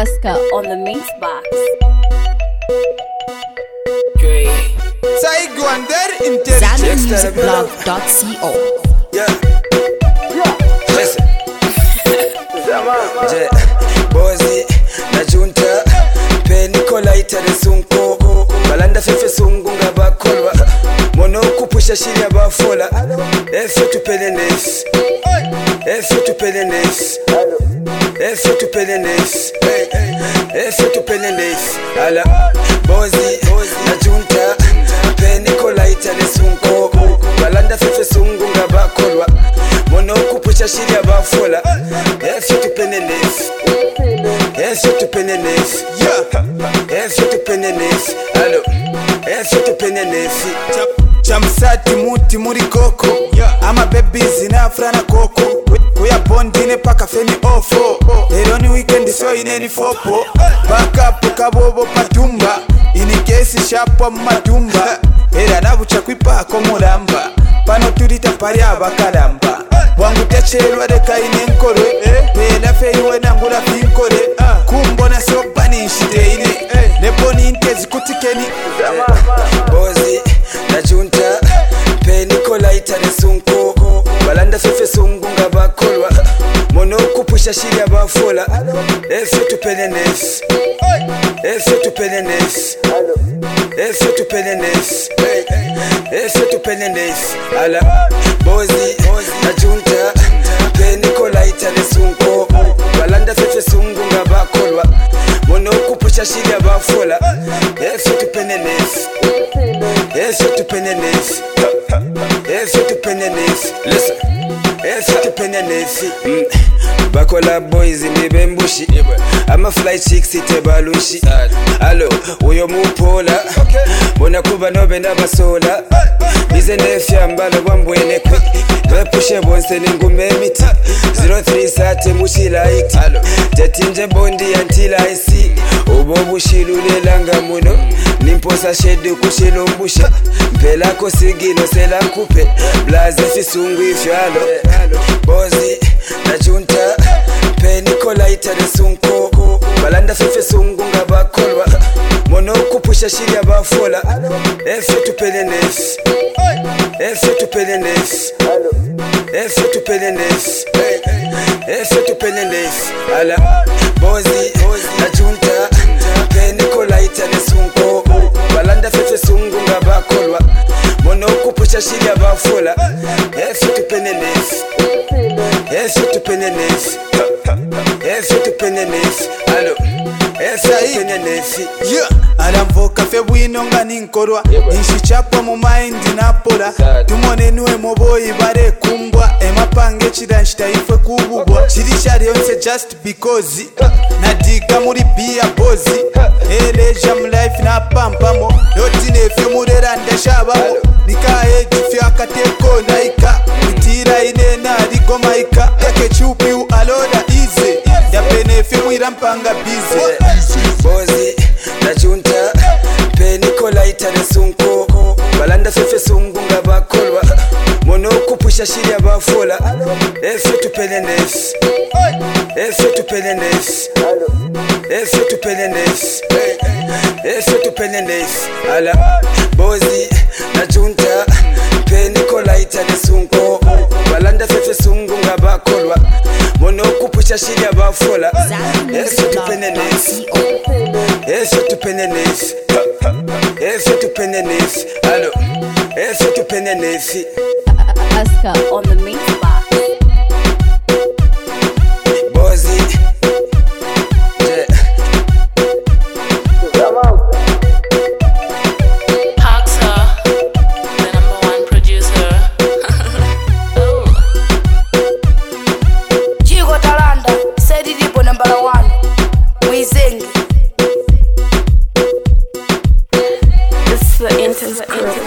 Aska on the mix box. Saigwander intelligence ZambianMusicBlog.co. Yeah. Listen. Je, bozi na junta pe Nicola itare sunko balanda fefe sungu ngabakolwa mono kupusha shiria bafola efe tupelenes efe tupelenes efe tupelenes efe tupelenes ala bozi na junta pe Nicola itare sunko balanda fefe sungu ngabakolwa mono kupusha shiria bafola efe tupelenes efe tupelenes efe tupelenes alo efe tupelenes chamsati muti muri koko ama babies na frana koko kuya bondine paka feni ofo lero ni weekend so ineni fopo backup kabobo patumba ini kesi shapwa matumba era nabucha kwipako mulamba pano turita pari abakalamba wangu techelwa de kaine nkore pela feiwe nangula finkore kumbona so banishite ile leboni intezi kutikeni bozi na junta pe Nicola itare sunko balanda fefe sungu ngabakolwa mono kupusha shiria bafola efe tupelenes efe tupelenes efe tupelenes efe tupelenes ala bozi na junta pe Nicola itare sunko balanda fefe sungu ngabakolwa mono kupusha shiria bafola efe tupelenes efe tupelenes efe tupelenes listen efe tupelenes bakola boys nibembushi ama fly chicks itebalushi allo uyo mupola bona kuba nobe nabasola bize nefyambalo bambwene kwi bepushe bonse ningume emiti 03 sate mushila iti tetinje bondi until I see ubo bushilulelanga muno nimposa shedu kushilumbusha mpelako sigino sela nkupe blaze fisungu ifyalo bozi na junta pe Nicola itare sunko balanda fefe sungu ngabakolwa mono kupusha shiria bafola efe tupelenes efe tupelenes efe tupelenes efe tupelenes ala bozi na junta pe Nicola itare sunko balanda fefe sungu ngabakolwa mono kupusha shiria bafola efe tupelenes efe tupelenes efe tupelenes alo efe tupelenes alamvoka fe bwino nga ninkorwa inshichapwa mu mind napola tumone niwe moboyi bare kumbwa emapange chidanshita ife kububwa chirishari yonse just because nadiga muri bia bozi eleja mu life na pampamo yoti nefe murera ndashabamo nikae jifya kateko naika mitira ine na rigo maika yake chupi u aloda ize ya benefe mwira mpanga bize bozi na junta pe Nicola itare sunko balanda fefe sungu ngabakolwa mono kupusha shiria bafola efe tupelenes efe tupelenes efe tupelenes efe tupelenes ala bozi na junta pe Nicola itare sunko balanda fefe sungu ngabakolwa mono kupusha shiria bafola efe tupelenes efe tupelenes efe tupelenes alo efe tupelenes Aska on the mix box. bozi je Haxa, the #1 producer. Jigo Talanda, said it ipo #1. Wizengi. This is the intense crew.